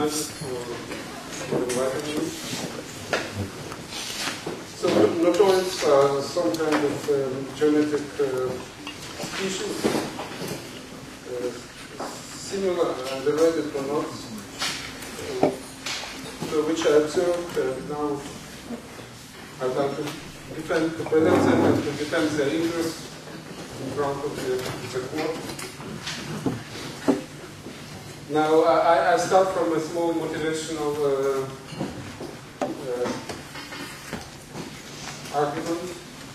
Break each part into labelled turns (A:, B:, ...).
A: scientists for inviting me. So notoids are some kind of genetic species, similar and related to knots, which I observed, and now I'd like to present them and to defend their interest in front of the court. Now, I start from a small motivational argument.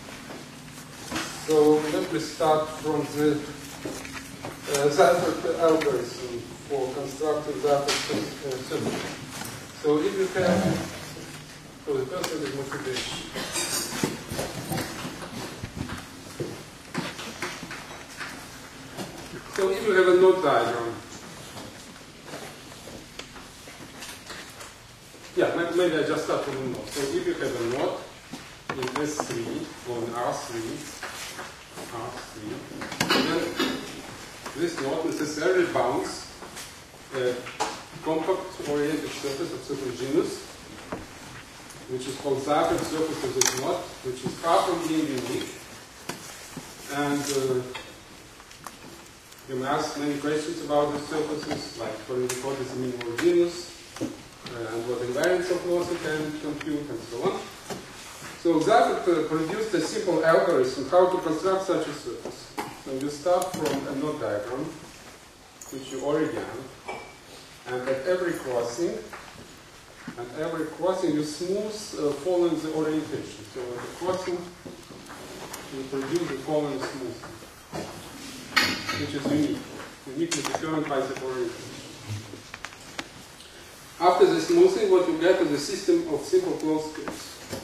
A: So let me start from the Seifert algorithm for constructing Seifert symbol. So if you have, so the person is motivation. So if you have a node diagram, yeah, maybe I just start from a node. So if you have a node in S3 or in R3, then this node necessarily bounds a compact-oriented surface of certain genus, which is called Seifert surface of this node, which is far from being unique. And you may ask many questions about these surfaces, like what is the minimal genus, and what invariance of nodes you can compute, and so on. So Seifert produced a simple algorithm how to construct such a surface. So you start from a node diagram, which you origin, and at every crossing, you smooth following the orientation. So at the crossing, you produce the following smoothing, which is uniquely determined by the orientation. After the smoothing, what you get is a system of simple closed curves.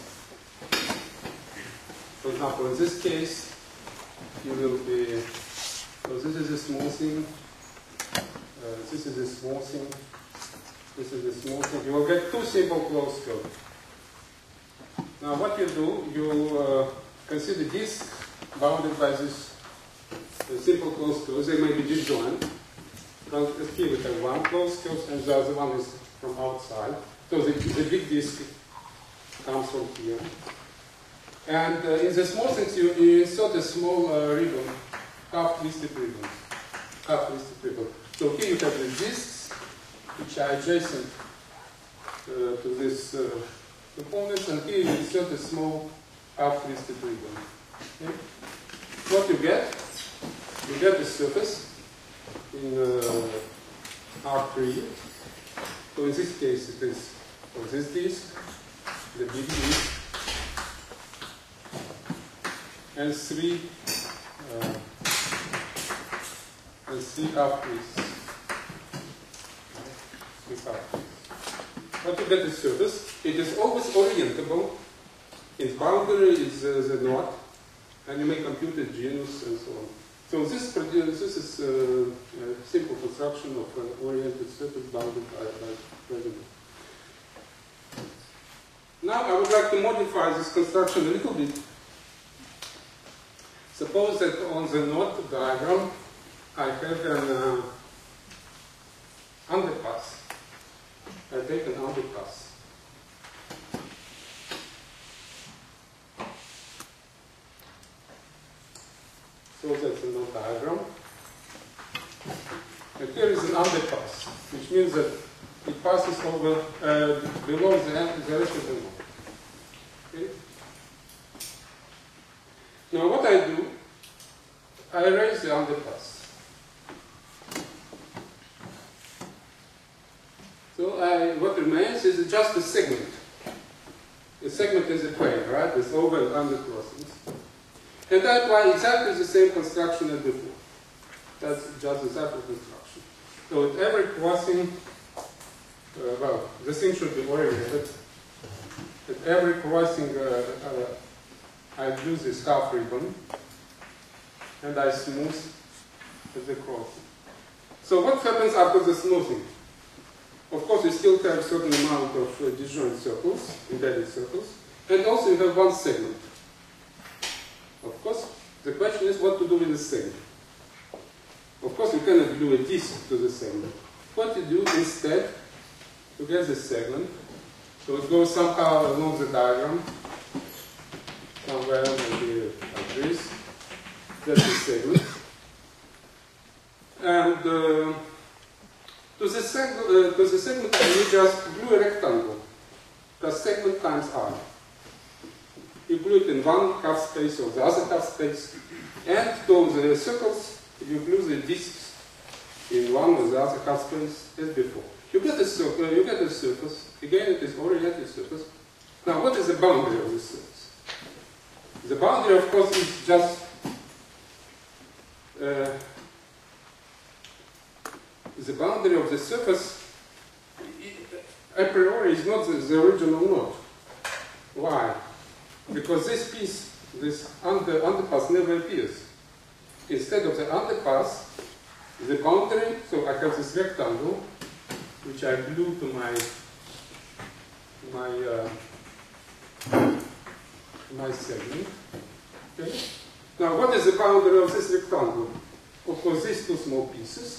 A: For example, in this case, you will be, so this is a smoothing, this is a smoothing, this is a smoothing. You will get two simple closed curves. Now what you do, you consider disk bounded by this simple closed curves. They may be disjoint. Here we have one closed curve and the other one is from outside. So the big disk comes from here. And in the smoothings, you insert a small ribbon, half-twisted ribbon. So here you have the disks, which are adjacent to this component, and here you insert a small half-twisted ribbon. Okay? What you get the surface in R3. So in this case, it is for this disk, the big disk, and three half-twists. What you get is surface. It is always orientable. Its boundary is the node, and you may compute the genus and so on. So this is a simple construction of an oriented surface bounded by residue. Now I would like to modify this construction a little bit. Suppose that on the node diagram I have an underpass. I take an underpass. So that's a node diagram. And here is an underpass, which means that it passes over below the rest of the node. Okay? Now what I do, I erase the underpass. So what remains is just a segment. A segment is a plane, right, with over and under crossings. And I apply exactly the same construction as before. That's just the Seifert construction. So at every crossing, well, the thing should be oriented. At every crossing, I use this half ribbon, and I smooth the crossing. So what happens after the smoothing? Of course, you still have a certain amount of disjoint circles, embedded circles, and also you have one segment. Of course, the question is what to do with the segment. Of course, you cannot glue a disk to the segment. What you do instead, you get this segment. So it goes somehow along the diagram, somewhere maybe like this. That's the segment. And to the segment, you just glue a rectangle. Plus segment times r. You glue it in one half space or the other half space. And to the circles, you glue the discs in one or the other half space as before. You get a circle, you get a surface. Again, it is oriented surface. Now, what is the boundary of this surface? The boundary, of course, is just the boundary of the surface a priori is not the original node. Why? Because this piece, this underpass never appears. Instead of the underpass, the boundary, so I have this rectangle, which I glue to my segment. Okay? Now, what is the boundary of this rectangle? Of course, these two small pieces.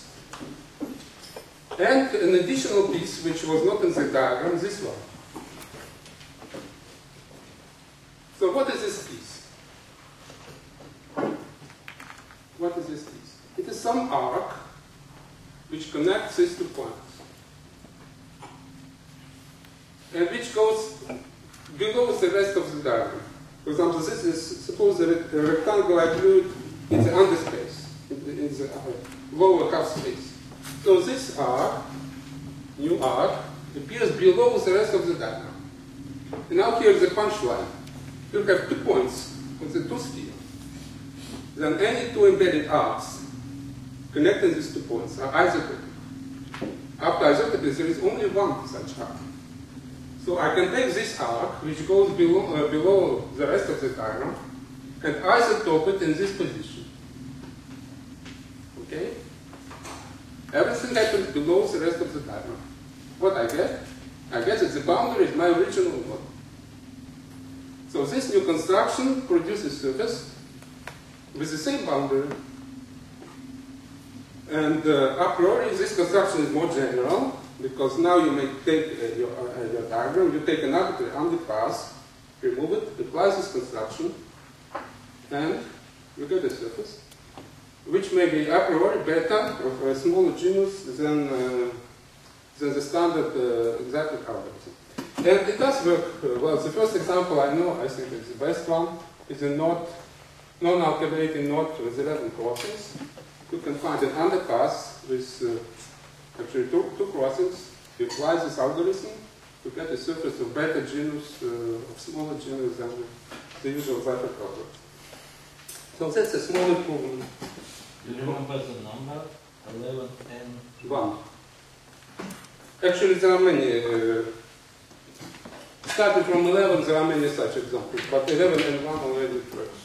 A: And an additional piece, which was not in the diagram, this one. So what is this piece? What is this piece? It is some arc which connects these 2 points. And which goes below the rest of the diagram. For example, this is, suppose the rectangle I glued in the underspace, in the lower half space. So this arc, new arc, appears below the rest of the diagram. And now here is the punchline. You have 2 points on the 2 sphere. Then any 2 embedded arcs connecting these 2 points are isotopic. After isotopy, there is only one such arc. So I can take this arc, which goes below the rest of the diagram, and isotope it in this position. Okay? Everything happens below the rest of the diagram. What I get? I get that the boundary is my original node. So this new construction produces surface with the same boundary. And a priori, this construction is more general, because now you may take your diagram, you take an arbitrary underpass, remove it, apply this construction, and you get a surface, which may be a priori better or a smaller genus than the standard exactly algorithm. And it does work well. The first example I know, I think it's the best one, is a non-alternating node with 11 crossings. You can find an underpass with actually two crossings. You apply this algorithm, you get a surface of better genus, of smaller genus than the usual Seifert algorithm. So that's a small improvement.
B: Do you remember the number? 11 and
A: 1. Actually, there are many. Starting from 11, there are many such examples, but 11 and 1 already works.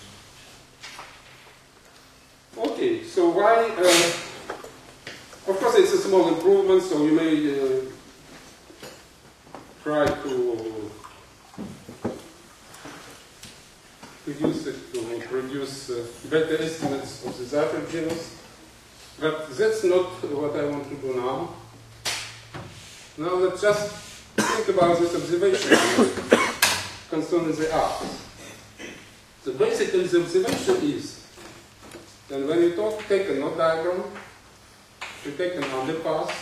A: Okay, so why? Of course, it's a small improvement, so you may try to reduce it to produce better estimates of the Seifert genus. But that's not what I want to do now. Now let's just think about this observation concerning the arcs. So basically the observation is that when you take a node diagram, you take an underpass.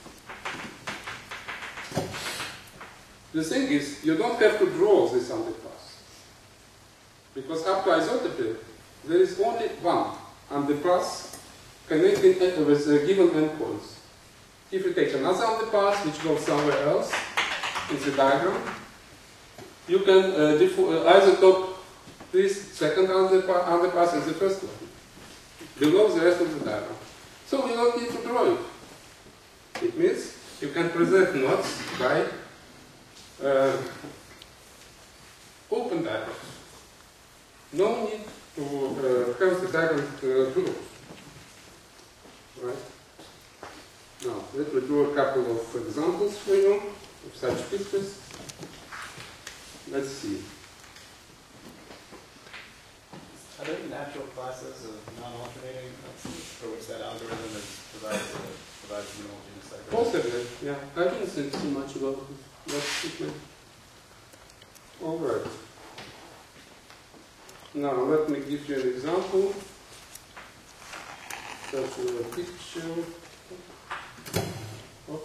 A: The thing is, you don't have to draw this underpass. Because after isotopy, there is only one underpass connecting with a given endpoints. If you take another underpass, which goes somewhere else in the diagram, you can isotope this second underpass and the first one, below the rest of the diagram. So you don't need to draw it. It means you can present nodes by open diagrams. No need to have the diagram closed. Right? Now, let me draw a couple of examples for you of such pictures. Let's see.
C: Are there natural classes of non-alternating for which that algorithm provides homogeneous diagram.
A: Possibly, yeah. I didn't think too much about it. That's it. All right. Now let me give you an example. Such a picture. Oh.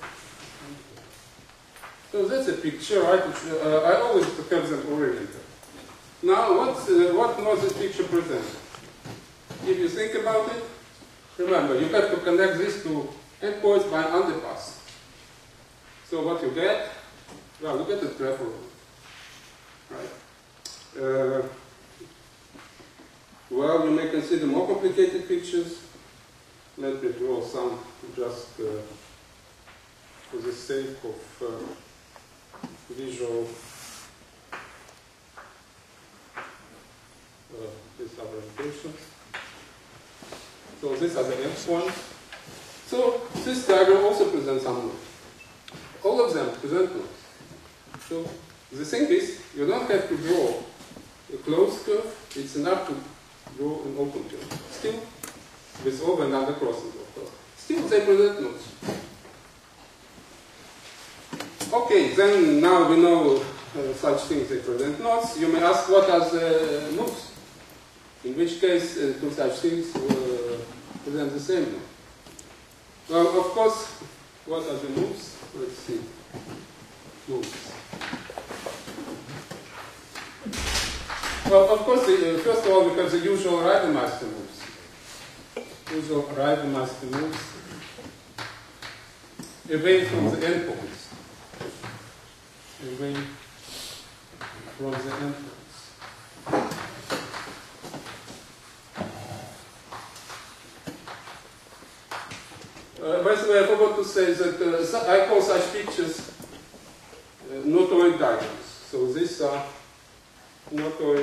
A: So that's a picture, right? I always have them oriented. Now, what was this picture present? If you think about it, remember, you have to connect these two endpoints by an underpass. So what you get? Well, you get a travel, right? Well, you may consider more complicated pictures. Let me draw some just for the sake of visual disorientation. So these are the endpoints. So this diagram also presents some nodes. All of them present nodes. So the thing is, you don't have to draw a closed curve. It's enough to draw an open curve. Still, with over and under crossings, of course. Still, they present nodes. Okay, then now we know such things they present nodes. You may ask, what are the nodes? In which case, two such things present the same node. Well, of course, what are the moves? Let's see. Moves. Well, of course, first of all, we have the usual Reidemeister moves. Usual Reidemeister moves away from the endpoints. Away from the endpoints. By the way, I forgot to say that I call such pictures notoid diagrams. So these are notoid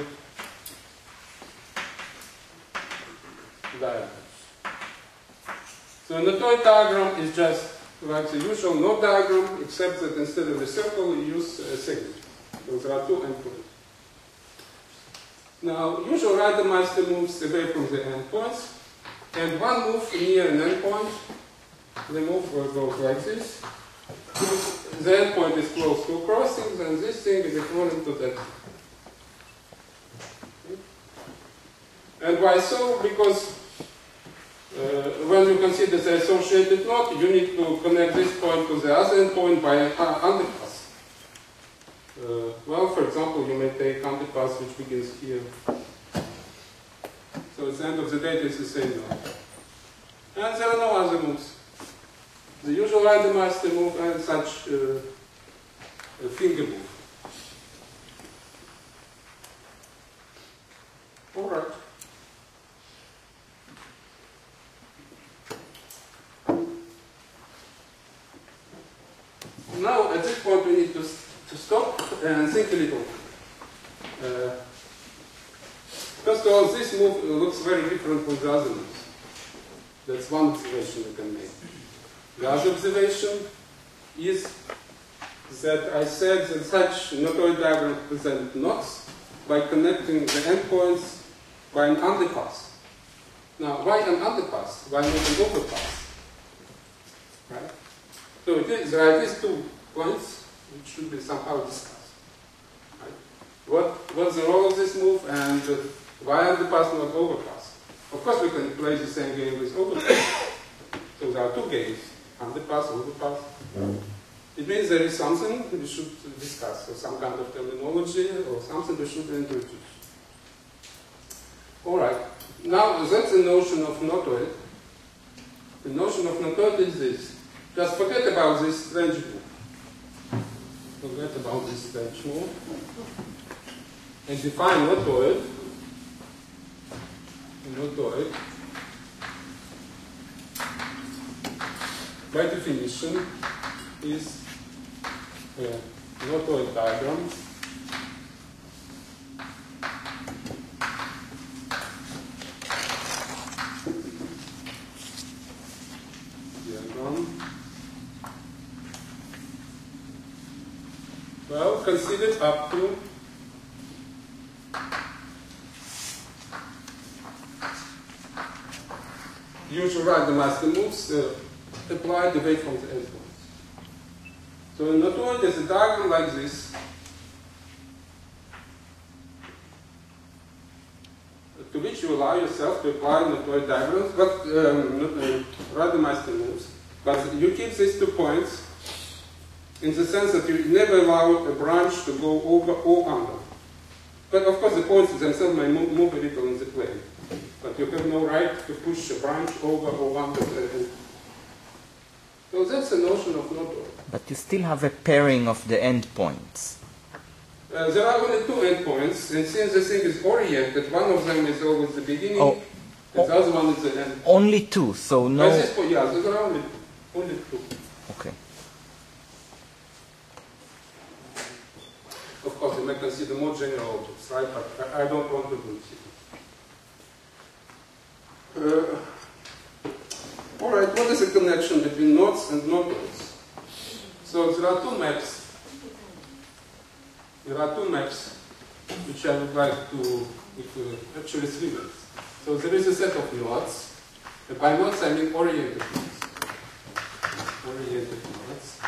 A: diagrams. So a notoid diagram is just like the usual node diagram, except that instead of a circle, you use a segment. So there are two endpoints. Now, usual Reidemeister moves away from the endpoints, and one move near an endpoint. The move goes like this. The endpoint is close to crossings, and this thing is equivalent to that. And why so? Because when you consider the associated node, you need to connect this point to the other endpoint by an underpass. Well, for example, you may take underpass which begins here. So at the end of the day, it's the same node. And there are no other moves. The usual Reidemeister move and such a finger move. All right. Now, at this point, we need to stop and think a little. First of all, this move looks very different from the other moves. That's one observation we can make. The other observation is that I said that such notoid diagrams present nodes by connecting the endpoints by an underpass. Now, why an underpass? Why not an overpass? Right? So there are these 2 points which should be somehow discussed. Right? What's the role of this move, and why underpass, not overpass? Of course, we can play the same game with overpass. So there are 2 games. Underpass, overpass. It means there is something we should discuss, or some kind of terminology, or something we should introduce. All right. Now, that's the notion of notoid. The notion of notoid is this. Just forget about this strange move. Forget about this strange move. And define notoid. Notoid. By definition, is a notoid diagram well, considered up to usual Reidemeister moves apply the waveform to endpoints. So in notoid, there's a diagram like this. To which you allow yourself to apply notoid diagrams, but randomized moves. But you keep these 2 points in the sense that you never allow a branch to go over or under. But of course, the points themselves may move a little in the plane. But you have no right to push a branch over or under. So that's the notion of notoid.
C: But you still have a pairing of the endpoints.
A: There are only 2 endpoints, and since the thing is oriented, one of them is always the beginning, and the other one is the end.
C: Only 2, so no...
A: Yeah, so there are only 2.
C: Okay.
A: Of course, you may consider more general objects, right? But I don't want to do it. All right, what is the connection between nodes and notoids? So there are 2 maps. There are 2 maps which I would like to actually 3 maps. So there is a set of nodes. And by nodes I mean oriented nodes. Oriented nodes.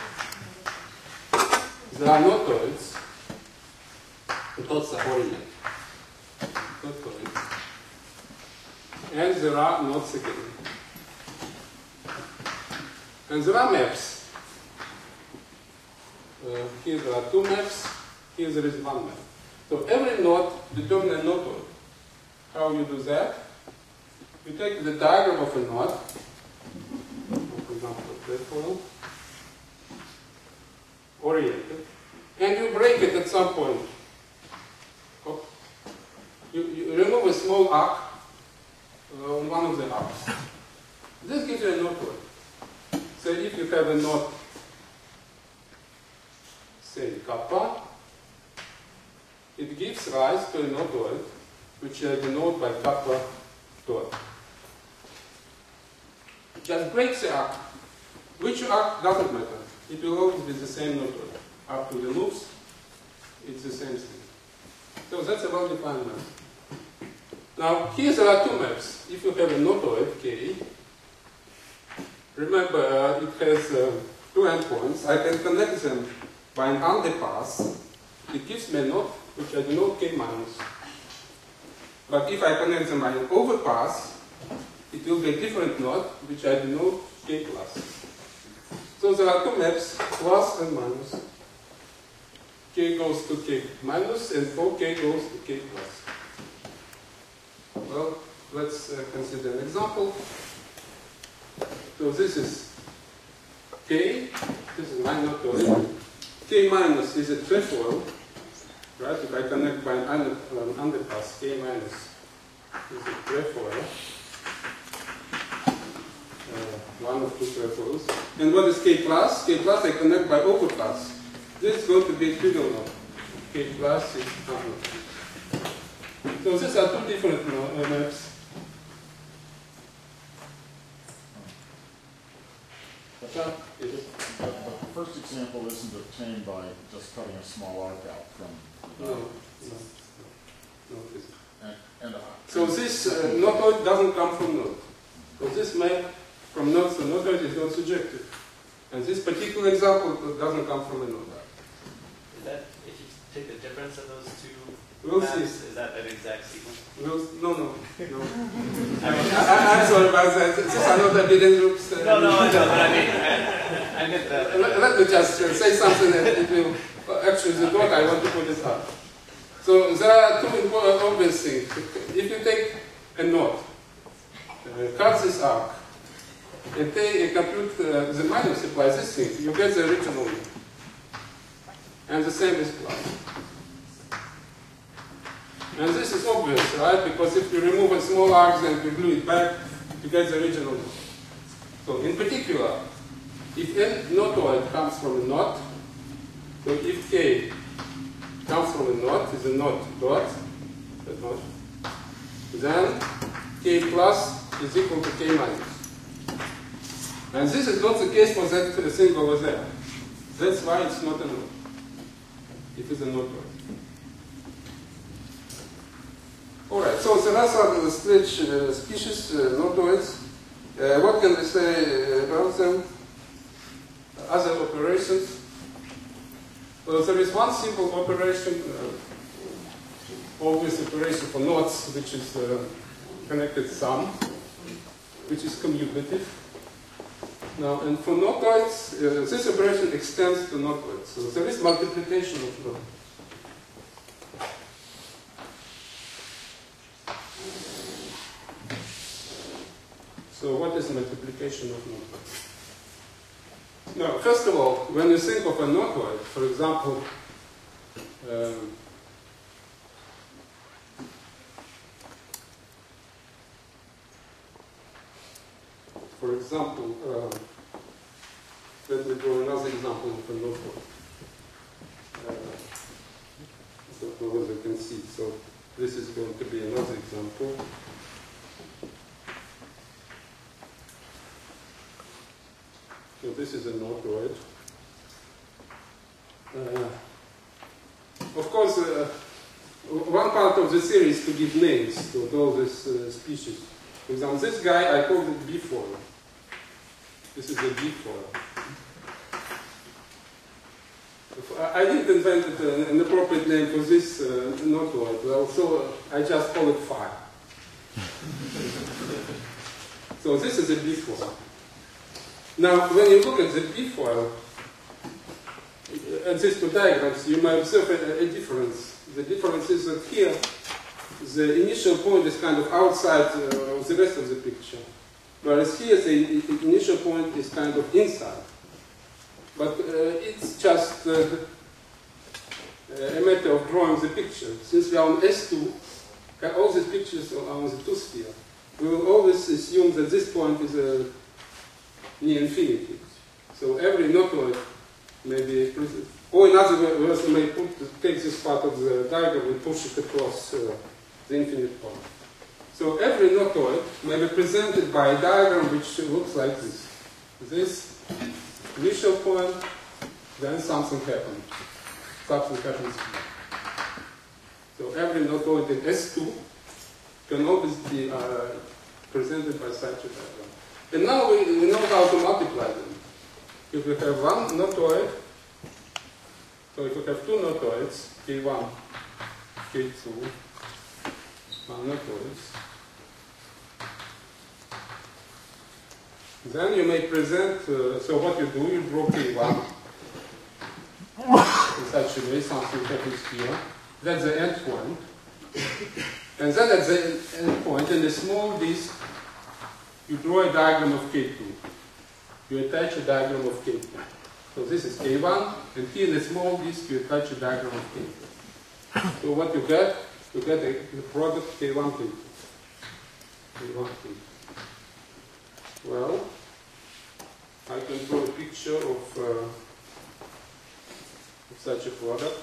A: There are notoids. The nodes are oriented. Notoids. And there are nodes again. And there are maps. Here there are 2 maps. Here there is 1 map. So every node determines a notoid. How you do that? You take the diagram of a node, for example, trefoil, oriented, and you break it at some point. You remove a small arc on one of the arcs. This gives you a notoid. So if you have a node, say kappa, it gives rise to a notoid, which I denote by kappa dot. Just break the arc. Which arc doesn't matter. It will always be the same notoid. Up to the loops, it's the same thing. So that's a well-defined map. Now, here there are 2 maps. If you have a notoid, K, remember it has 2 endpoints. I can connect them by an underpass. It gives me a node which I denote K minus. But if I connect them by an overpass, it will be a different node which I denote K plus. So there are 2 maps, plus and minus. K goes to K minus and 4K goes to K plus. Well, let's consider an example. So this is K, this is my notoid. K minus is a trefoil, right? If I connect by an underpass, K minus is a trefoil. One of 2 trefoils. And what is K plus? K plus I connect by overpass. This is going to be a trivial node. K plus is unknown. So these are 2 different maps.
D: The first example isn't obtained by just cutting a small arc out from the
A: So this notoid doesn't come from node. So this map from nodes to notoid is not surjective. And this particular example doesn't come from a node.
E: Is that, if you take the difference of those 2
A: we'll
E: maps,
A: see.
E: is that an exact sequence?
A: No. I'm sorry about that. These are not evidence groups.
E: No, I know, but I mean, I get that.
A: Let me just say something that it will, actually the dot I want to put it up. So there are 2 important obvious things. If you take a node, cut this arc, and compute the minus applies this thing, you get the original one. And the same is plus. And this is obvious, right? Because if you remove a small arc and you glue it back, you get the original one. So in particular, if n notoid comes from a knot, so if K comes from a knot, is a knot dot, then K plus is equal to K minus. And this is not the case for that thing over there. That's why it's not a node. It is a notoid. Alright, so the rest are the species notoids. What can we say about them? Other operations. Well, there is one simple operation, obvious operation for knots, which is connected sum, which is commutative. Now, and for knotoids, this operation extends to knotoids. So there is multiplication of knots. So what is multiplication of knotoids? Now, first of all, when you think of a knotoid, for example, let me draw another example of a knotoid. I don't know whether you can see. So this is going to be another example. So this is a knotoid. Of course, one part of the theory is to give names to all these species. For example, this guy, I called it B-foil. This is a B-foil. I didn't invent an appropriate name for this knotoid, so I just call it phi. So this is a B-foil. Now, when you look at the B-foil, at these two diagrams, you might observe a difference. The difference is that here, the initial point is kind of outside of the rest of the picture, whereas here the initial point is kind of inside. But it's just a matter of drawing the picture. Since we are on S2, all these pictures are on the two-sphere. We will always assume that this point is near infinity. So every knotoid may be, or in other words, we may take this part of the diagram and push it across the infinite point. So every knotoid may be presented by a diagram which looks like this. This initial point, then something happens. Something happens here. So every knotoid in S2 can always be presented by such a diagram. And now we know how to multiply them. If we have one knotoid, so if we have two knotoids, K1, K2, one knotoids, then you may present, so what you do, you draw K1 in such a way, something happens here. That's the end point. And then at the end point, in a small disk, you draw a diagram of K2. You attach a diagram of K2. So this is K1, and here in a small disk, you attach a diagram of K2. So what you get the product K1, K2. K1, K2. Well, I can draw a picture of such a product.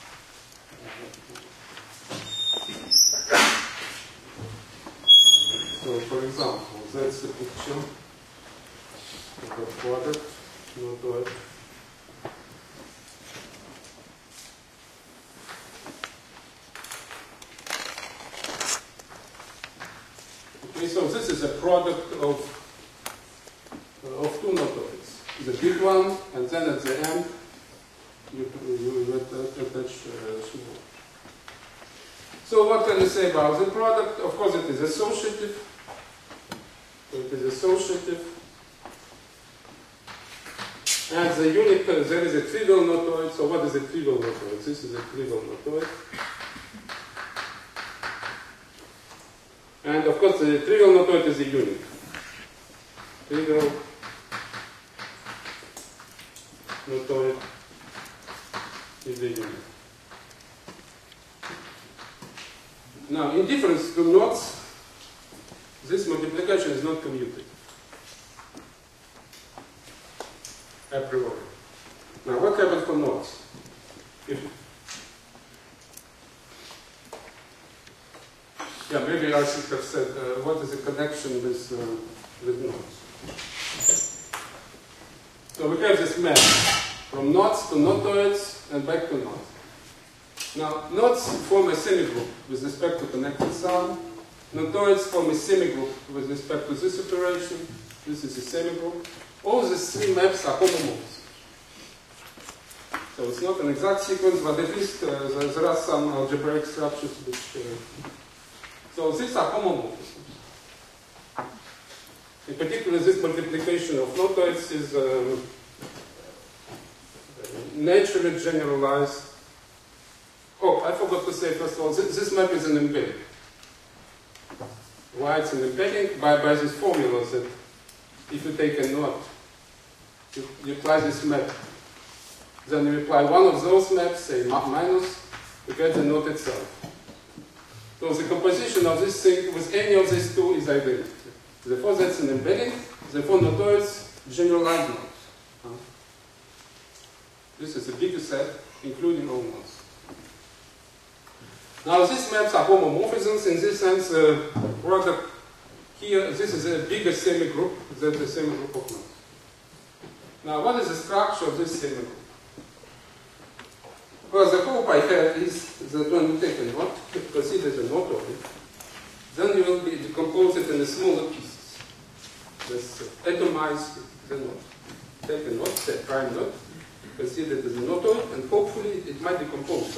A: So, for example, that's the picture of a product, knotoid. Okay, so this is a product of two knotoids. The big one, and then at the end, you attach small. So what can you say about the product? Of course, it is associative. So it is associative. And the unit, there is a trivial knotoid. So what is a trivial knotoid? This is a trivial knotoid. And of course, the trivial knotoid is a unit. Trivial knotoid is a unit. Now, in difference to knots, this multiplication is not commutative a priori. Now, what happens for knots? Maybe I should have said what is the connection with knots. So we have this map from knots to knotoids and back to knots. Now, knots form a semigroup with respect to connected sum, notoids form a semigroup with respect to this operation. This is a semigroup. All these three maps are homomorphs. So it's not an exact sequence, but at least there are some algebraic structures which... so these are homomorphisms. In particular, this multiplication of notoids is naturally generalized. Oh, I forgot to say, first of all, this map is an embedding. Why it's an embedding? By this formula that if you take a knot, you apply this map. Then you apply one of those maps, say minus, you get the knot itself. So the composition of this thing with any of these two is identical. Therefore, that's an embedding. Therefore, notoids generalize knots. This is a bigger set, including all knots. Now, these maps are homomorphisms. In this sense, product here, this is a bigger semigroup than the semigroup of knots. Now, what is the structure of this semigroup? Well, the hope I have is that when you take a knot, consider the knot of it, then you will be decompose it into smaller pieces. Just atomize the knot. Take a knot, say prime knot, consider it as a knotoid, and hopefully it might decompose.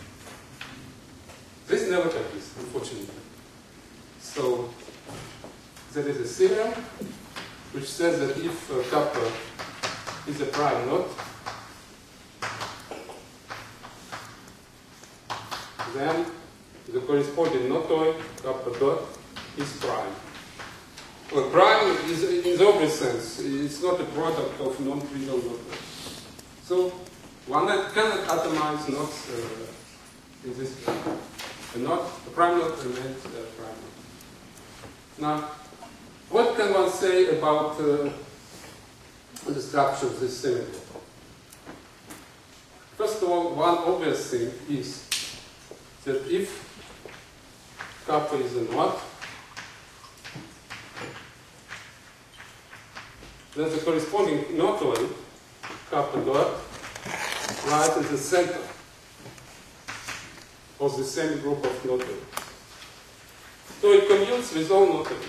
A: This never happens, unfortunately. So there is a theorem which says that if kappa is a prime knot, then the corresponding notoid, kappa dot, is prime. Well, prime is in the obvious sense. It's not a product of non-trivial notoids. So one cannot atomize knots in this way. A prime knot remains a prime knot. Now, what can one say about the structure of this semigroup? First of all, one obvious thing is that if kappa is a knot, then the corresponding notoid, kappa dot, lies in the center of the same group of notoids. So it commutes with all notoids.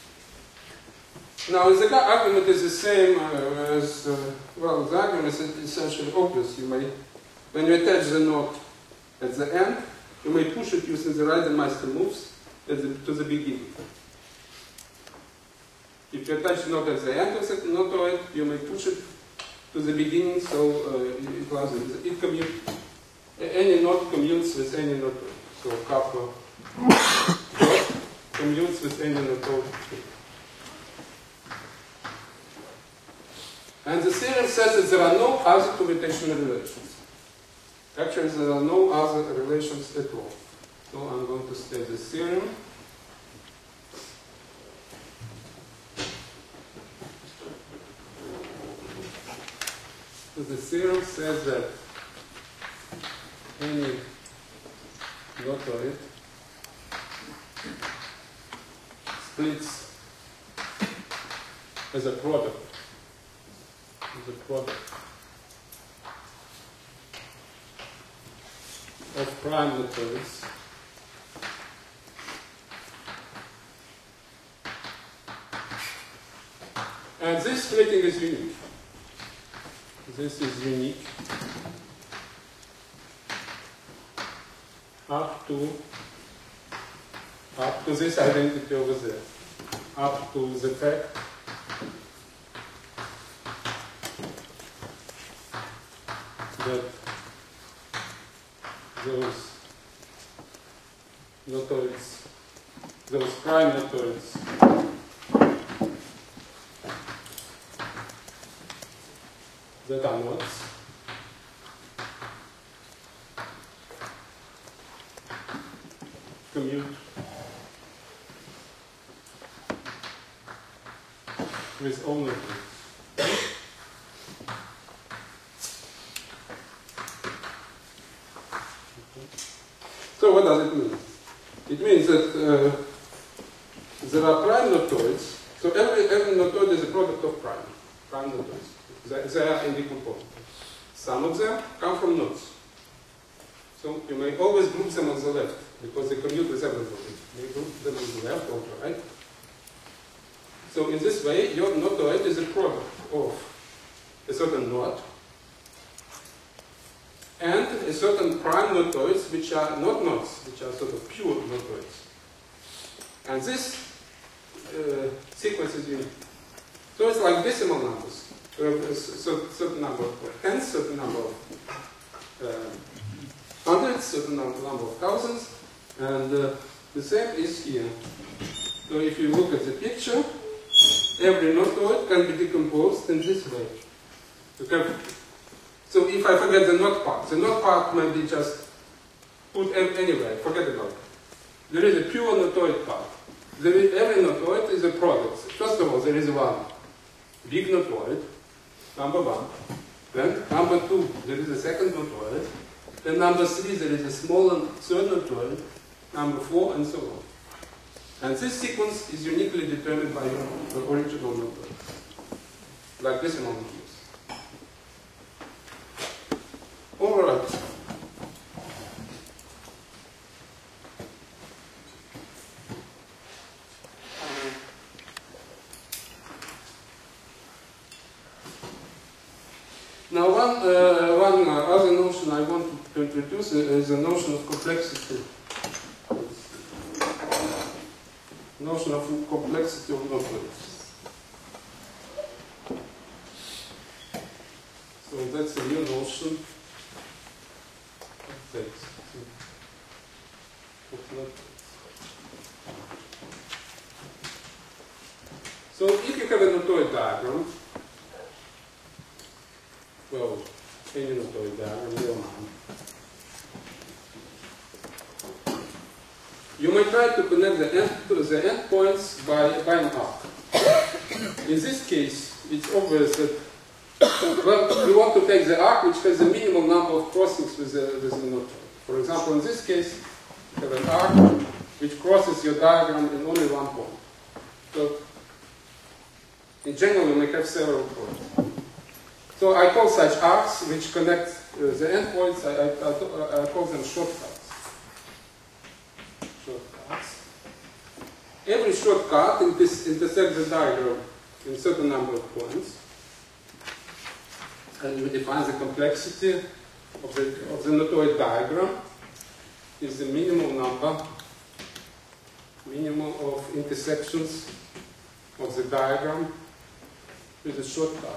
A: Now, the argument is the same as, well, the argument is essentially obvious. You may, when you attach the knot at the end, you may push it using the Reidemeister moves to the beginning. If you attach the knot at the end of the notoid, you may push it to the beginning, so it commutes. Any knot commutes with any notoid. So kappa commutes with any notoid. And the theorem says that there are no other commutational relations. Actually, there are no other relations at all. So I'm going to state the theorem. So the theorem says that any notoid splits as a product. Of prime notoids and this splitting is unique. This is unique up to this identity over there, up to the fact that those notoids, those prime notoids that are knots commute with all notoids. So what does it mean? It means that there are prime notoids. So every notoid is a product of prime notoids. They are indecomposable. Some of them come from knots. So you may always group them on the left because they commute with everybody. They group them with the L pointer, right? So in this way, your notoid is a product of a certain knot and a certain prime notoids, which are not knots, which are sort of pure notoids. And this sequence is unique. So it's like decimal numbers. We have a certain number of tens, certain number of hundreds, certain number of thousands, and the same is here. So if you look at the picture, every notoid can be decomposed in this way. So if I forget the knot part may be just put anywhere, forget about it. There is a pure notoid part. Every notoid is a product. First of all, there is one big notoid, number one. Then number two, there is a second notoid. Then number three, there is a smaller third notoid. Number four, and so on. And this sequence is uniquely determined by the original notoid, like decimal numbers. All right. Now, one other notion I want to introduce is the notion of complexity. Notion of complexity of notoids. So that's a new notion. So if you have a notoid diagram, well, any notoid diagram, real mind, you may try to connect the endpoints by an arc. In this case, it's obvious that well, we want to take the arc which has the minimum number of crossings with the notoid. For example, in this case, you have an arc which crosses your diagram in only one point. So, in general, you may have several points. So I call such arcs which connect the endpoints, I call them shortcuts. Every shortcut intersects the diagram in a certain number of points. And we define the complexity of the notoid diagram is the minimum of intersections of the diagram with a shortcut.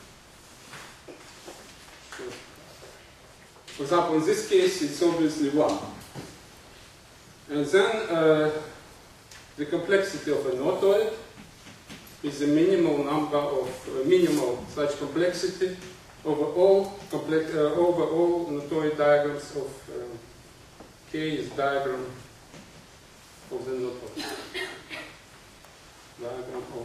A: For example, in this case, it's obviously 1. And then the complexity of a notoid is the minimal such complexity over all notoid diagrams of K is diagram of the notoid. Diagram of.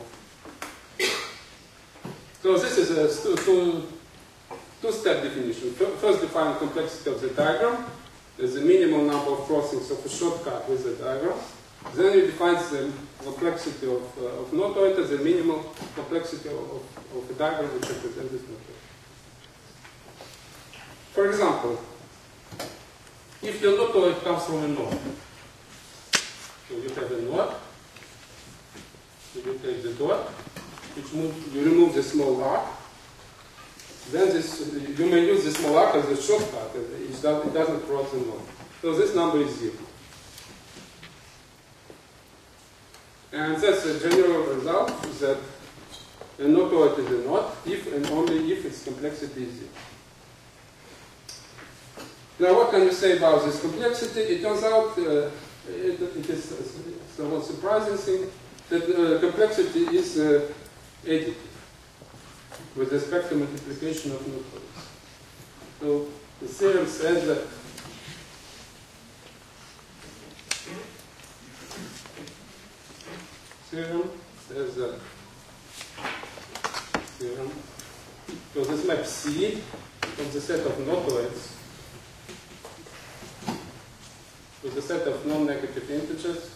A: So this is a two-step definition. First, define complexity of the diagram. There's a minimum number of crossings of a shortcut with the diagram. Then you define the complexity of notoid as the minimum complexity of a diagram which represents this notoid. For example, if your notoid comes from a knot, so you have a knot, so you take the dot, you remove the small arc, then you may use the small arc as a shortcut, it doesn't cross the knot. So this number is 0. And that's a general result, is that a notoid is a knot if and only if its complexity is 0. Now, what can you say about this complexity? It turns out it is a somewhat surprising thing that complexity is additive with respect to multiplication of notoids. So the theorem says that so this map C of the set of notoids with a set of non-negative integers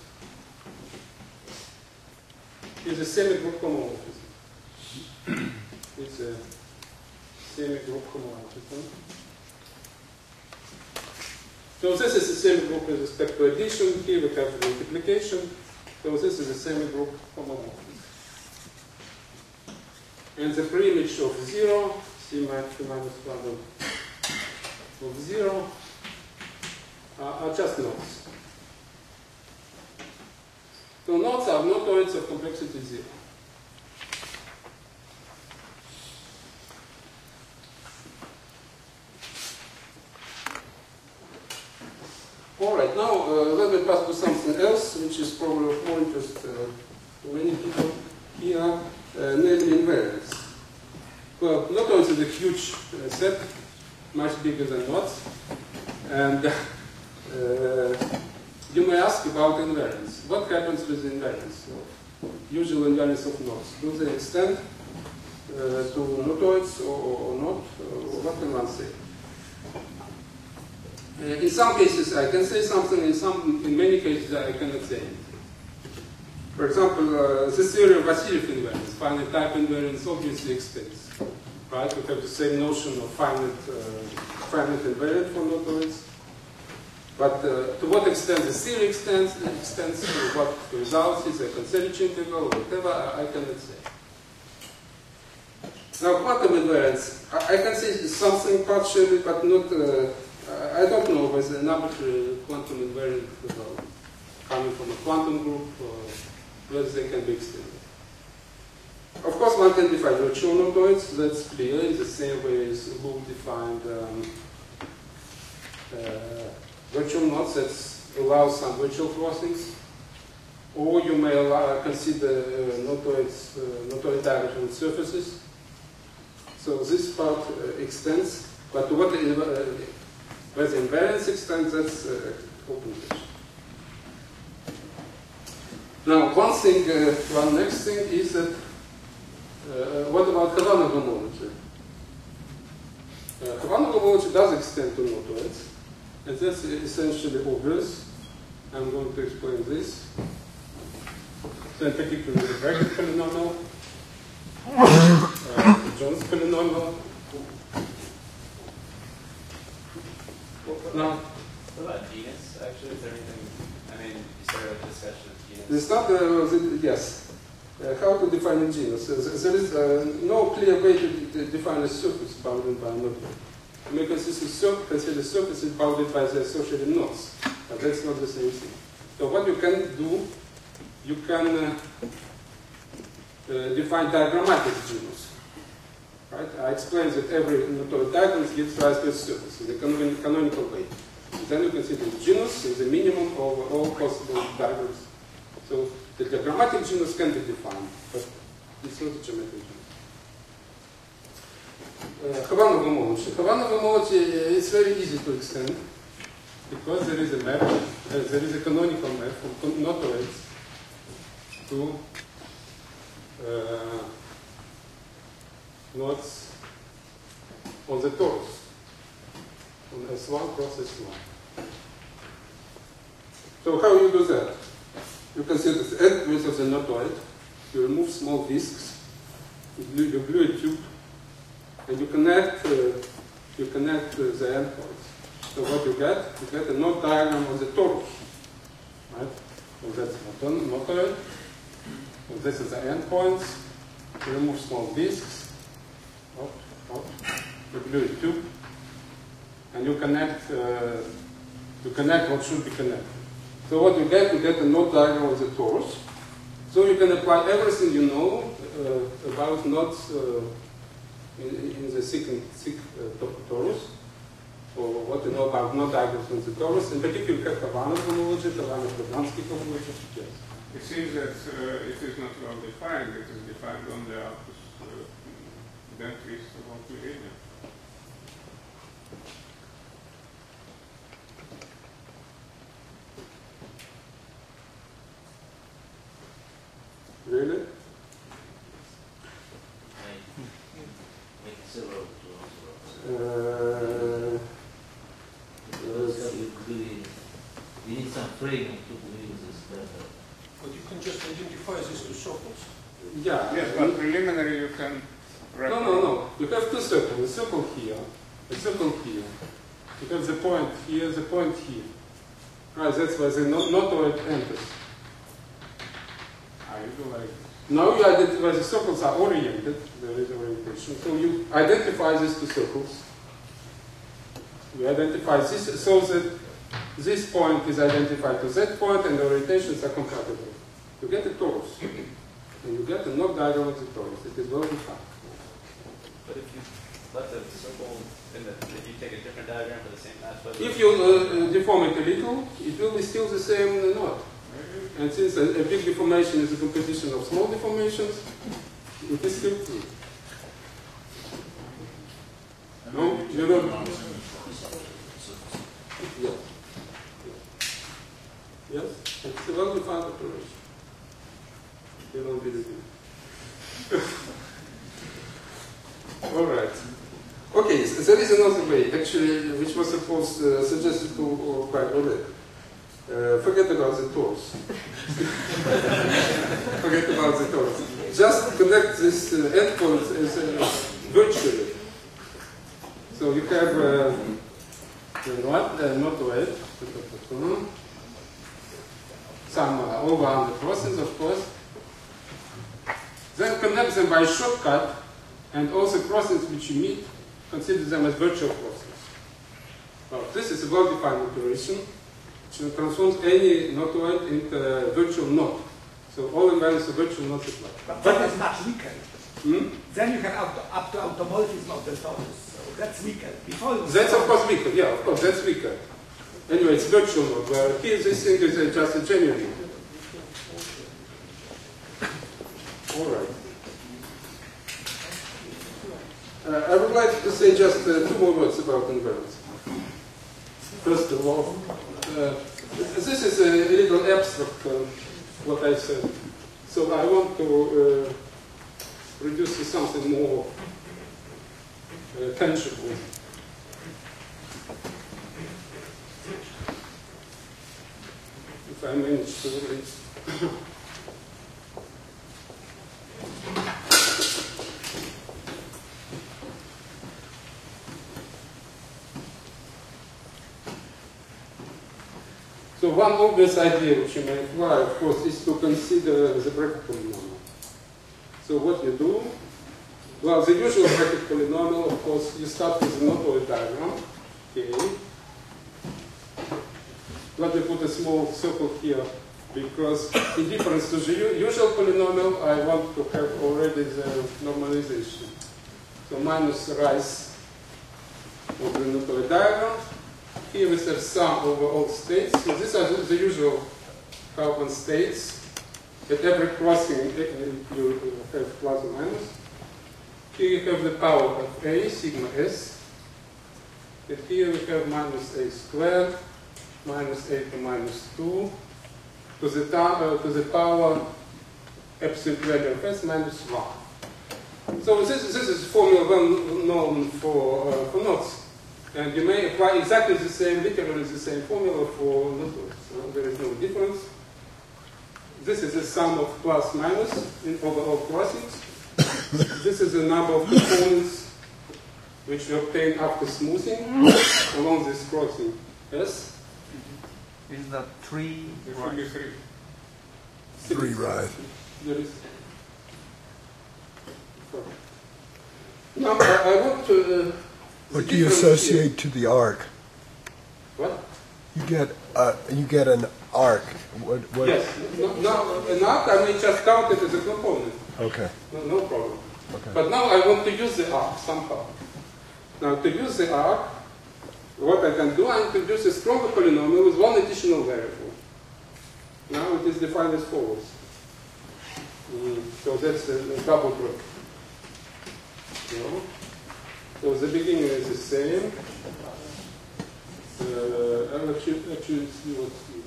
A: is a semi-group homomorphism. It's a semi-group homomorphism. So this is the same group with respect to addition. Here we have the multiplication. So this is the same group homomorphic. And the preimage of 0, C minus 1 of 0, are just nodes. So nodes are notoids of complexity 0. Alright, now let me pass to something else, which is probably of more interest to many people here, namely invariance. Well, notoids is a huge set, much bigger than nodes, and you may ask about invariance. What happens with invariance? Usual invariance of nodes. Do they extend to notoids or not? What can one say? In some cases I can say something, in many cases I cannot say anything. For example, this theory of Vasiliev invariance, finite type invariance, obviously extends. Right? We have the same notion of finite invariant for notoids. But to what extent the theory extends to what results is a Kontsevich integral, or whatever, I cannot say. Now, quantum invariance, I can say something partially, but not. I don't know whether an arbitrary quantum invariant coming from a quantum group, whether they can be extended. Of course, one can define virtual notoids. That's clear in the same way as Luke defined virtual nodes that allow some virtual crossings. Or you may consider notoid divergent surfaces. So this part extends, but to what whether invariance extends, that's open question. Now, one next thing is that what about Khavanov homology? Khavanov homology does extend to notoids, and that's essentially obvious. I'm going to explain this. So in particular, the bracket polynomial, the Jones polynomial. Now,
E: what about genus, actually? Is there anything, I mean, you started a discussion of genus.
A: it's not, yes. How to define a genus? There is no clear way to define a surface bounded by a node. You may consider surfaces bounded by the associated nodes, but that's not the same thing. So what you can do, you can define diagrammatic genus. Right? I explained that every notoid diagram gives rise to a surface in the canonical way. And then you consider genus is the minimum of all possible diagrams. So the diagrammatic genus can be defined, but it's not a geometric genus. Khavanov homology. Khavanov homology is very easy to extend because there is a map, there is a canonical map from notoids to nodes on the torus, on S1 cross S1. So how you do that? You consider the end width of the notoid, you remove small disks, you glue a tube, and you connect the endpoints. So what you get a node diagram of the torus. Right? So that's the notoid, so this is the endpoints, you remove small disks, you glue a tube, and you connect what should be connected. So what you get a node diagram of the torus. So you can apply everything you know about nodes in the SIG torus, or what you know about node diagrams on the torus. In particular, you have Khavanov homology, Khavanov-Poznansky homology. Yes.
F: It seems that it is not well defined. It is defined on the identities of Euclidean.
A: Really?
B: Make several we need some framing to believe this better.
G: But you can just identify these two circles.
A: Yeah.
F: Yes, but preliminary you can.
A: No. You have two circles. A circle here. You have the point here, the point here. Right, that's where the notoid enters.
F: I do like
A: Now you identify the circles are oriented, there is orientation. So you identify these two circles. You identify this so that this point is identified to that point and the orientations are compatible. You get a torus. And you get a knot diagram of the torus. It is well defined.
E: But if you let the circle, if you take a different diagram for the same match, but
A: If you deform it a little, it will be still the same knot. And since a big deformation is a composition of small deformations, it is still true. No, you don't. Yes. Yes, it's a well-defined operation. You don't believe it. All right. Okay, so there is another way, actually, which was suggested to quite Oleg. Forget about the torus. Forget about the torus. Just connect this endpoint as virtually. So you have notoid, some over the process, of course. Then connect them by shortcut, and all the crosses which you meet, consider them as virtual crosses. Well, this is a well-defined operation which transforms any notoid into a virtual knot. So all invariants of virtual knots apply.
G: But that is much weaker.
A: Hmm?
G: Then you have up to automorphism of the torus. So that's weaker. Before it was
A: That's of course weaker, yeah, of course, that's weaker. Anyway, it's virtual knot, where here this thing is just a genuine knot. All right. I would like to say just 2 more words about invariance. First of all, this is a little abstract, what I said. So I want to reduce to something more tangible. If I manage to release. So one obvious idea which you may apply, of course, is to consider the bracket polynomial. So what you do, well, the usual bracket polynomial, of course, you start with a notoid diagram. Okay. Let me put a small circle here, because in difference to the usual polynomial, I want to have already the normalization. So minus rise of the notoid diagram. Here we have sum over all states. So these are the usual Kauffman states. At every crossing, you have plus or minus. Here you have the power of A, sigma S. And here we have minus A squared, minus A to minus 2, to the power absolute value of S minus 1. So this is a formula well known for knots. And you may apply exactly the same, literally the same formula for notoids. So there is no difference. This is the sum of plus minus over all crossings. This is the number of components which you obtain after smoothing along this crossing. Yes?
C: Is that 3?
F: there should be 3.
H: 3, right.
A: There is. Now I want to.
H: What do you associate to the arc?
A: What?
H: You get an arc. What?
A: Yes. Now, an arc I may just count it as a component.
H: Okay.
A: No problem.
H: Okay.
A: But now I want to use the arc somehow. Now to use the arc, what I can do, I introduce a stronger polynomial with one additional variable. Now it is defined as follows. So that's a double break. So the beginning is the same. I'll actually see what's here.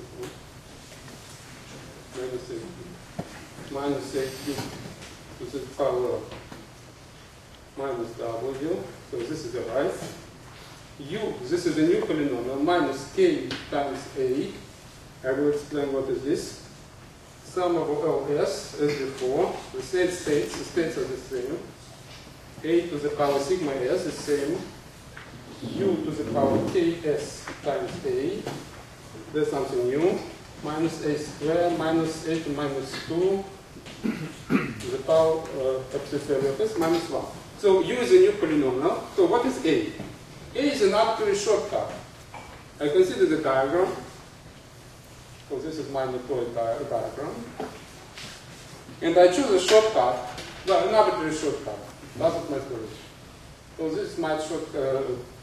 A: Minus a cubed to the power minus w. So this is the rise. U, this is a new polynomial, minus k times a. I will explain what is this. Sum of LS as before. The same states, the states are the same. A to the power sigma s is same. u to the power ks times a. There's something new. Minus a squared minus a to minus 2 to the power of s minus 1. So u is a new polynomial. So what is a? A is an arbitrary shortcut. I consider the diagram. So this is my notoid diagram. And I choose a shortcut, well, an arbitrary shortcut. Doesn't matter. So this is my shortcut.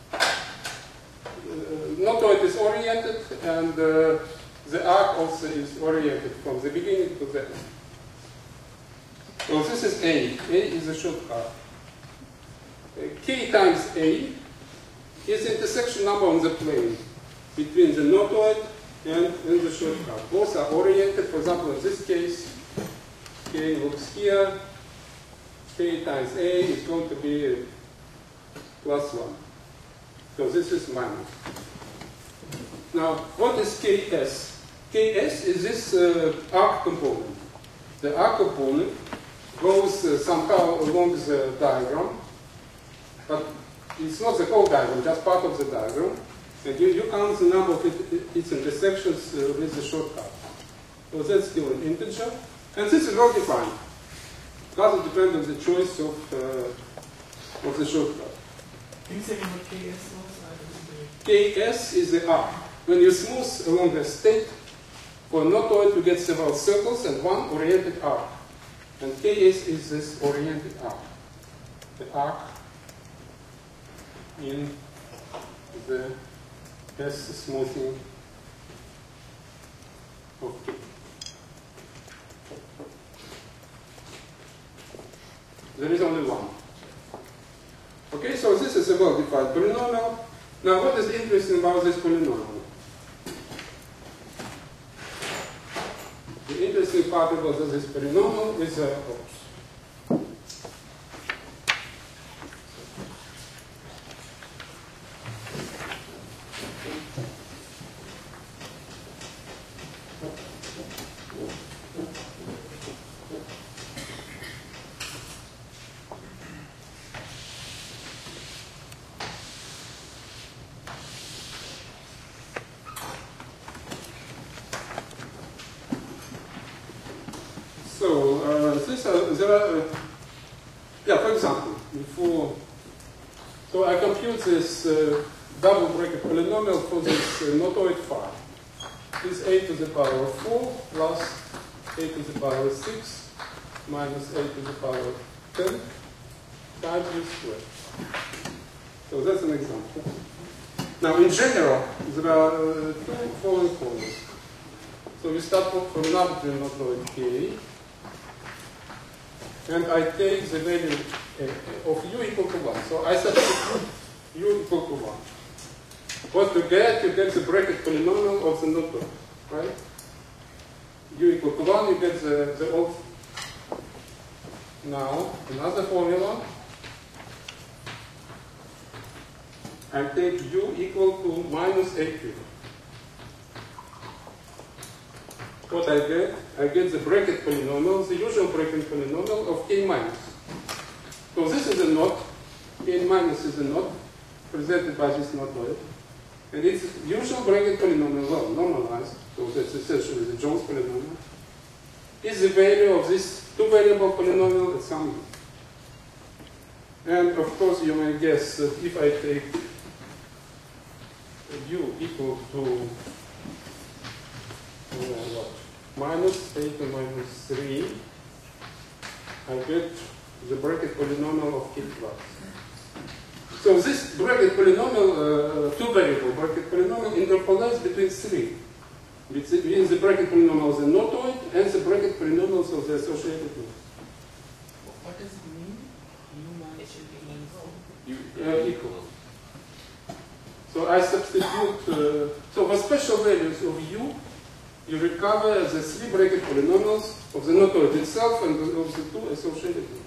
A: Notoid is oriented, and the arc also is oriented from the beginning to the end. So this is A. A is a shortcut. K times A is the intersection number on the plane between the notoid and the shortcut. Both are oriented. For example, in this case, K looks here. K times A is going to be plus 1. So this is minus. Now, what is Ks? Ks is this arc component. The arc component goes somehow along the diagram, but it's not the whole diagram, just part of the diagram. And you count the number of its intersections with the shortcut. So that's still an integer. And this is well defined. It doesn't depend on the choice of the shortcut.
G: Can you say what KS was?
A: Ks is the arc. When you smooth along the state, for a notoid you get several circles and one oriented arc. And Ks is this oriented arc. The arc in the S smoothing of K. There is only one. Okay, so this is a well-defined polynomial. Now, what is interesting about this polynomial? The interesting part about this polynomial is for example, so I compute this double bracket polynomial for this notoid phi. This a to the power of 4 plus a to the power of 6 minus a to the power of 10 times u squared. So that's an example. Now, in general, there are two following formulas. So we start from an arbitrary notoid k. And I take the value of u equal to 1. So I substitute u equal to 1. What you get the bracket polynomial of the notoid, right? U equal to 1, you get the old. Now, another formula. I take u equal to minus aq. What I get the bracket polynomial, the usual bracket polynomial of k minus. So this is a knot, k minus is a knot, presented by this notoid. And it's usual bracket polynomial, well, normalized, so that's essentially the Jones polynomial, is the value of this two-variable polynomial at some u. And of course you may guess that if I take u equal to what? Minus a to minus 3, I get the bracket polynomial of k plus. So this bracket polynomial, two-variable bracket polynomial, interpolates between 3. Between the bracket polynomial of the notoid and the bracket polynomials of the associated nodes.
G: What does it mean? U minus
A: Equal. So I substitute, so for special values of u, you recover the 3 bracket polynomials of the notoid itself and of the 2 associated nodes.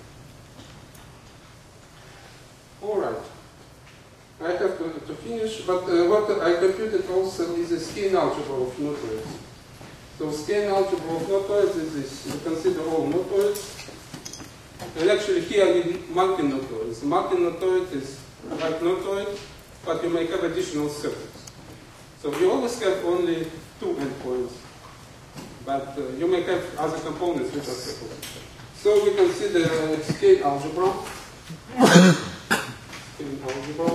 A: All right. I have to finish, but what I computed also is a skein algebra of notoids. So skein algebra of notoids is this. You consider all notoids. And actually here I need multi-notoids. Multi-notoid is like notoid but you may have additional circuits. So you always have only 2 endpoints, but you may have other components which are separate. So we consider scale algebra. Scale algebra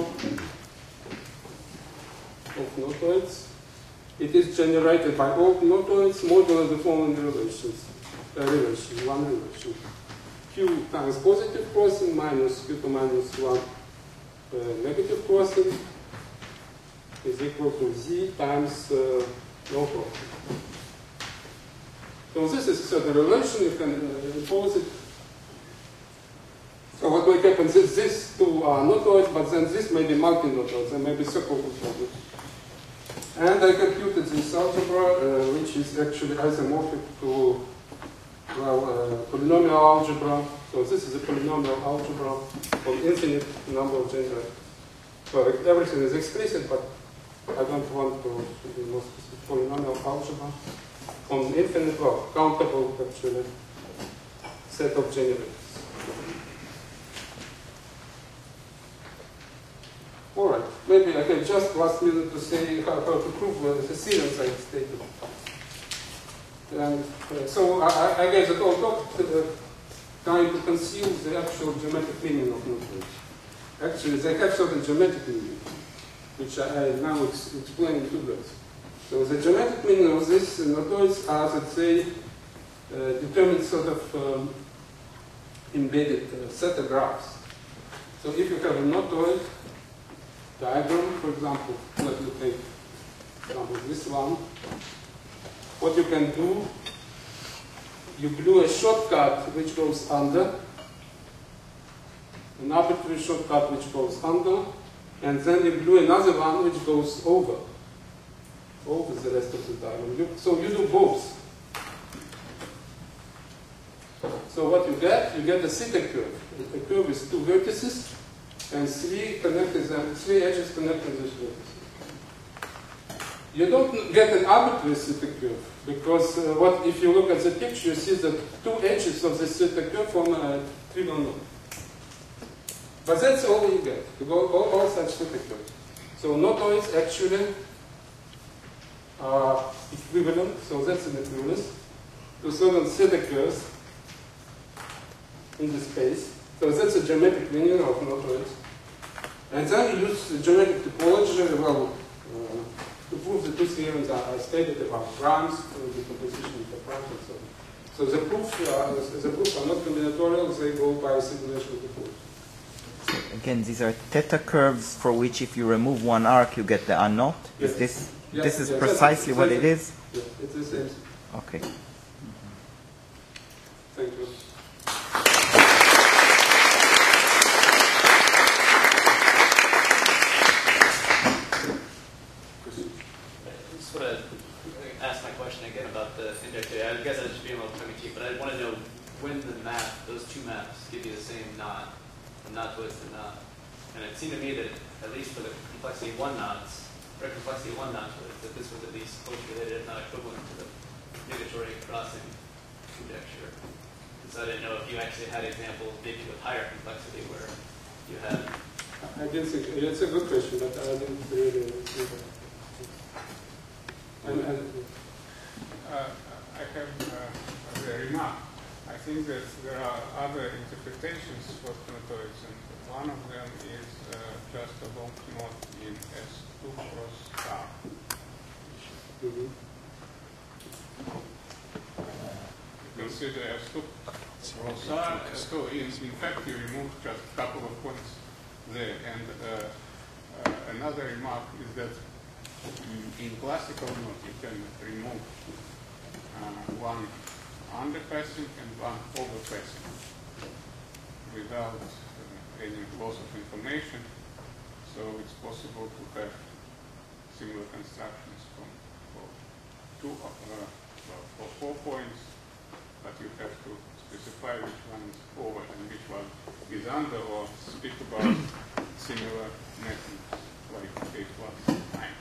A: of notoids. It is generated by all notoids modulo the following relations. One relation. Q times positive crossing minus Q to minus 1 negative crossing is equal to Z times no crossing. So this is a certain relation, you can impose it. So what will happen is these two are notoids, but then this may be multi-notoids, and maybe circle-notoids. And I computed this algebra, which is actually isomorphic to, well, polynomial algebra. So this is a polynomial algebra of infinite number of generators. So everything is explicit, but I don't want to be more specific. Polynomial algebra on infinite, well, countable actually set of generators. All right, maybe I can just last minute to say how to prove the theorems I stated. And so I guess that all talk trying to conceal the actual geometric meaning of notoids. Actually, they have certain geometric meaning, which I now explain in 2 words. So the geometric meaning of these notoids are that they determine sort of embedded Theta graphs. So if you have a notoid diagram, for example, let me take example this one. What you can do, you glue a shortcut which goes under, an arbitrary shortcut which goes under, and then you glue another one which goes over the rest of the diagram. So you do both. So what you get a theta curve. A curve with 2 vertices and 3 edges connecting these vertices. You don't get an arbitrary theta curve because if you look at the picture, you see that 2 edges of the theta curve form a trivial knot. But that's all you get. You go all such theta curves. So notoids actually are equivalent, so that's an equivalence, to certain theta curves in the space. So that's a geometric meaning of notoids. And then you use the geometric topology, well, to prove the 2 theorems I stated about primes, the composition of the primes, and so on. So the proofs are not combinatorial, they go by simulation of the proof.
C: So again, these are theta curves for which if you remove one arc, you get the unknot.
A: Yes.
C: Is this?
A: Yes,
C: This is
A: yes,
C: precisely what it is?
A: Yes, it's the same.
C: Okay.
A: Thank you.
E: Just want to ask my question again about the injector. I guess I should be a little tongue-in-cheek, but I want to know when the map, those 2 maps, give you the same knot to its knot. And it seemed to me that at least for the complexity 1 knots, or complexity 1 knots, that this was at least close related, if not equivalent to the negatory crossing conjecture. So I didn't know if you actually had examples, maybe with higher complexity, where you had.
A: I didn't think it's a good question, but I didn't really see that.
F: I have a remark. I think that there are other interpretations for notoids, and one of them is just a long knot in S2 cross star. Consider S2 cross star. So in fact, you remove just a couple of points there. And another remark is that in classical knot, you can remove one underpassing and one overpassing without any loss of information. So it's possible to have similar constructions for 4 points, but you have to specify which one is over and which one is under, or speak about similar methods like case 1 times.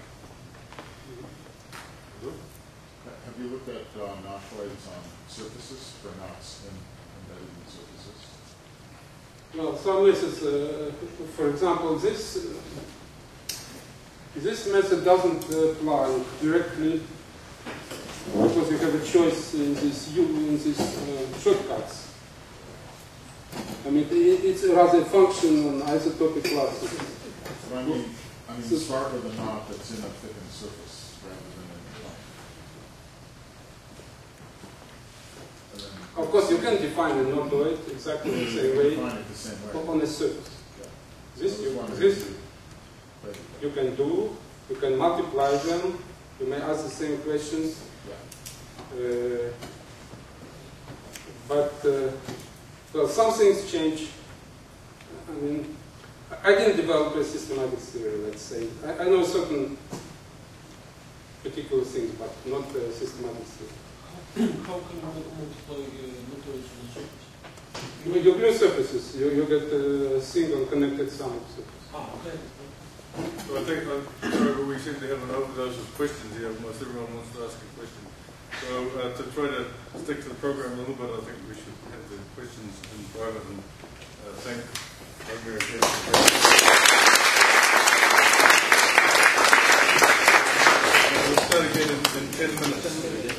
D: Have you looked at notchoids on surfaces for knots embedded in surfaces?
A: Well, some cases, for example, this this method doesn't apply directly because you have a choice in these shortcuts. I mean, it's rather a function on isotopic classes.
D: But I mean, start with a knot that's in a thickened surface rather than in a knot. And then-
A: Of course, you can define a notoid exactly the same way
D: Define it the same way.
A: on a surface.
D: Yeah.
A: This
D: So one but-
A: you can do. You can multiply them. You may ask the same questions.
D: Yeah.
A: Well, some things change. I mean, I didn't develop a systematic theory, let's say. I know certain particular things, but not a systematic theory.
I: How can you multiply notoids on the surface?
A: With your glue surfaces, you get a single connected sum of surface.
I: Okay.
J: So I think sorry, we seem to have an overdose of questions here. Almost everyone wants to ask a question. So to try to stick to the program a little bit, I think we should have the questions in private and thank Omir again for the We'll start again in 10 minutes.